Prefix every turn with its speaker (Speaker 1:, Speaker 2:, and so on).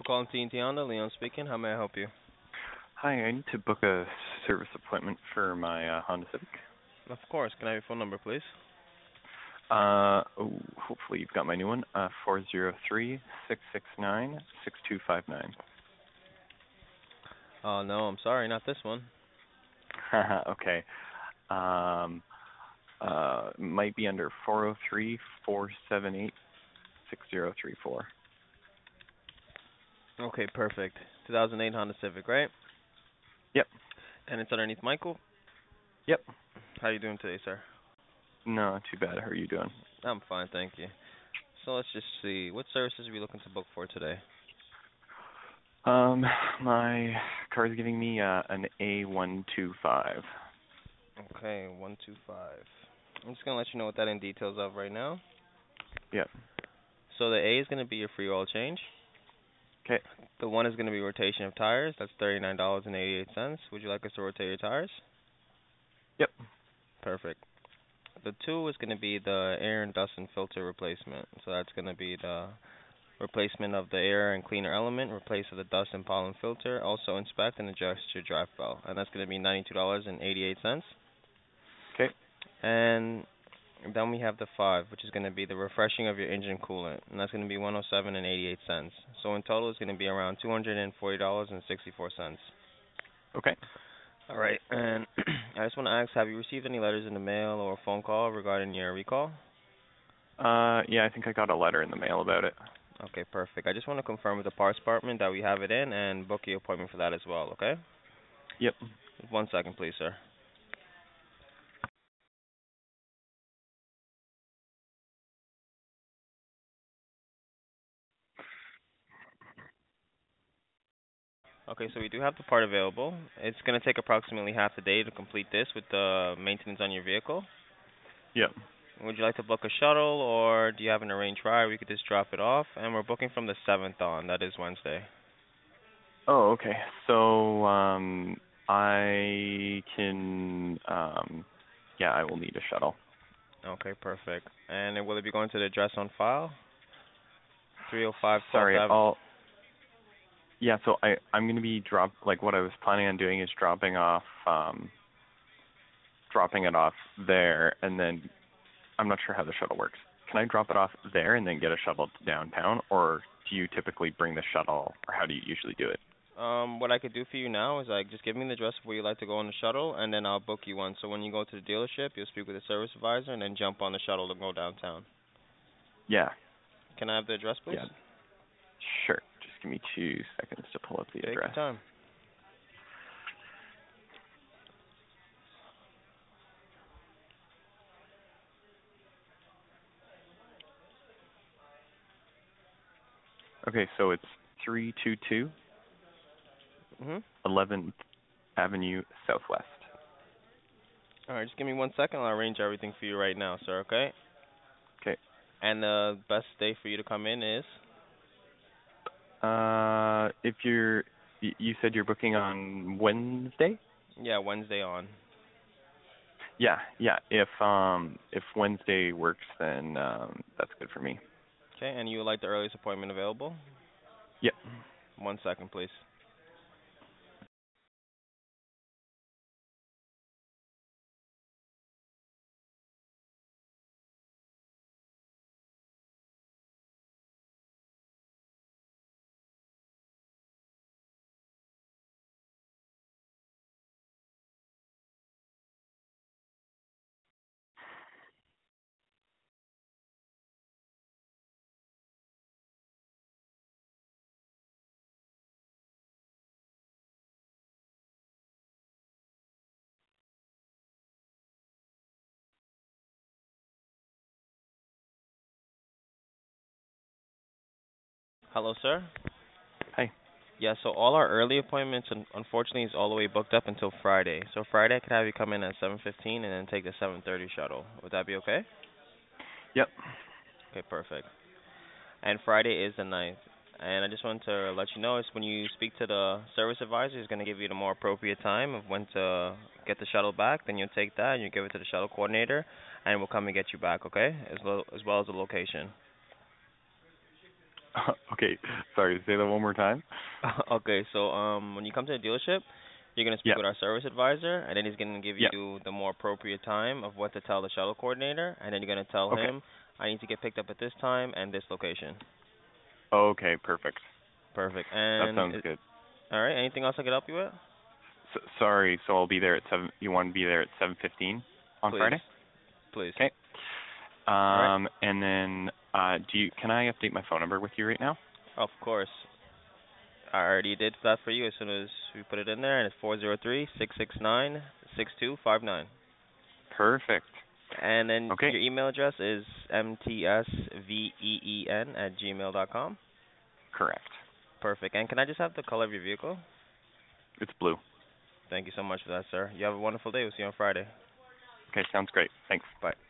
Speaker 1: calling TNT Honda. Leon speaking. How may I help you?
Speaker 2: Hi, I need to book a service appointment for my Honda Civic.
Speaker 1: Of course. Can I have your phone number, please?
Speaker 2: Hopefully you've got my new one. 403-669-6259.
Speaker 1: Oh, no, I'm sorry, not this one.
Speaker 2: Okay. Might be under 403-478-6034.
Speaker 1: Okay, perfect. 2008 Honda Civic, right?
Speaker 2: Yep.
Speaker 1: And it's underneath Michael?
Speaker 2: Yep.
Speaker 1: How are you doing today, sir?
Speaker 2: No, too bad. How are you doing?
Speaker 1: I'm fine, thank you. So let's just see. What services are we looking to book for today?
Speaker 2: My car is giving me an A125.
Speaker 1: Okay, 125. I'm just going to let you know what that in details of right now.
Speaker 2: Yep.
Speaker 1: So the A is going to be your free oil change.
Speaker 2: Okay.
Speaker 1: The 1 is going to be rotation of tires. That's $39.88. Would you like us to rotate your tires?
Speaker 2: Yep.
Speaker 1: Perfect. The 2 is going to be the air and dust and filter replacement. So that's going to be the replacement of the air and cleaner element, replace of the dust and pollen filter, also inspect and adjust your drive belt. And that's going to be $92.88.
Speaker 2: Okay.
Speaker 1: And then we have the 5, which is going to be the refreshing of your engine coolant. And that's going to be $107.88. So in total, it's going to be around $240.64.
Speaker 2: Okay.
Speaker 1: All right. And I just want to ask, have you received any letters in the mail or a phone call regarding your recall?
Speaker 2: Yeah, I think I got a letter in the mail about it.
Speaker 1: Okay, perfect. I just want to confirm with the parts department that we have it in and book your appointment for that as well, okay?
Speaker 2: Yep.
Speaker 1: 1 second, please, sir. Okay, so we do have the part available. It's going to take approximately half a day to complete this with the maintenance on your vehicle.
Speaker 2: Yep.
Speaker 1: Would you like to book a shuttle, or do you have an arranged ride? We could just drop it off, and we're booking from the 7th on. That is Wednesday.
Speaker 2: Oh, okay. So, I can, yeah, I will need a shuttle.
Speaker 1: Okay, perfect. And will it be going to the address on file? 305 12th
Speaker 2: Sorry,
Speaker 1: Avenue.
Speaker 2: yeah, so I'm going to be like what I was planning on doing is dropping it off there, and then I'm not sure how the shuttle works. Can I drop it off there and then get a shuttle to downtown, or do you typically bring the shuttle, or how do you usually do it?
Speaker 1: What I could do for you now is just give me the address of where you'd like to go on the shuttle, and then I'll book you one. So when you go to the dealership, you'll speak with the service advisor, and then jump on the shuttle to go downtown.
Speaker 2: Yeah.
Speaker 1: Can I have the address, please?
Speaker 2: Yeah. Sure. Just give me 2 seconds to pull up the
Speaker 1: Take
Speaker 2: address.
Speaker 1: your time.
Speaker 2: Okay, so it's 322
Speaker 1: Mhm.
Speaker 2: 11th Avenue Southwest.
Speaker 1: All right, just give me 1 second. I'll arrange everything for you right now, sir. Okay?
Speaker 2: Okay.
Speaker 1: And the best day for you to come in is?
Speaker 2: If you said you're booking on Wednesday?
Speaker 1: Yeah, Wednesday on.
Speaker 2: Yeah. If Wednesday works, then that's good for me.
Speaker 1: Okay, and you would like the earliest appointment available?
Speaker 2: Yep.
Speaker 1: 1 second, please. Hello, sir?
Speaker 2: Hi.
Speaker 1: Yeah, so all our early appointments, unfortunately, is all the way booked up until Friday. So Friday, I could have you come in at 7:15 and then take the 7:30 shuttle. Would that be okay?
Speaker 2: Yep.
Speaker 1: Okay, perfect. And Friday is the 9th. And I just wanted to let you know is when you speak to the service advisor, he's going to give you the more appropriate time of when to get the shuttle back. Then you'll take that and you give it to the shuttle coordinator, and we'll come and get you back, okay? As well as the location.
Speaker 2: Okay, sorry, say that one more time.
Speaker 1: Okay, so when you come to the dealership, you're gonna speak
Speaker 2: Yeah.
Speaker 1: with our service advisor, and then he's gonna give
Speaker 2: Yeah.
Speaker 1: you the more appropriate time of what to tell the shuttle coordinator, and then you're gonna tell
Speaker 2: Okay.
Speaker 1: him, I need to get picked up at this time and this location.
Speaker 2: Okay, perfect.
Speaker 1: Perfect.
Speaker 2: That
Speaker 1: And
Speaker 2: sounds good.
Speaker 1: all right, anything else I could help you with?
Speaker 2: Sorry, so I'll be there at 7. You want to be there at 7:15 on
Speaker 1: Please,
Speaker 2: Friday?
Speaker 1: please.
Speaker 2: Okay.
Speaker 1: All right.
Speaker 2: And then can I update my phone number with you right now?
Speaker 1: Of course. I already did that for you as soon as we put it in there, and it's 403-669-6259.
Speaker 2: Perfect.
Speaker 1: And then
Speaker 2: Okay.
Speaker 1: your email address is mtsveen@gmail.com.
Speaker 2: Correct.
Speaker 1: Perfect. And can I just have the color of your vehicle?
Speaker 2: It's blue.
Speaker 1: Thank you so much for that, sir. You have a wonderful day. We'll see you on Friday.
Speaker 2: Okay, sounds great. Thanks.
Speaker 1: Bye.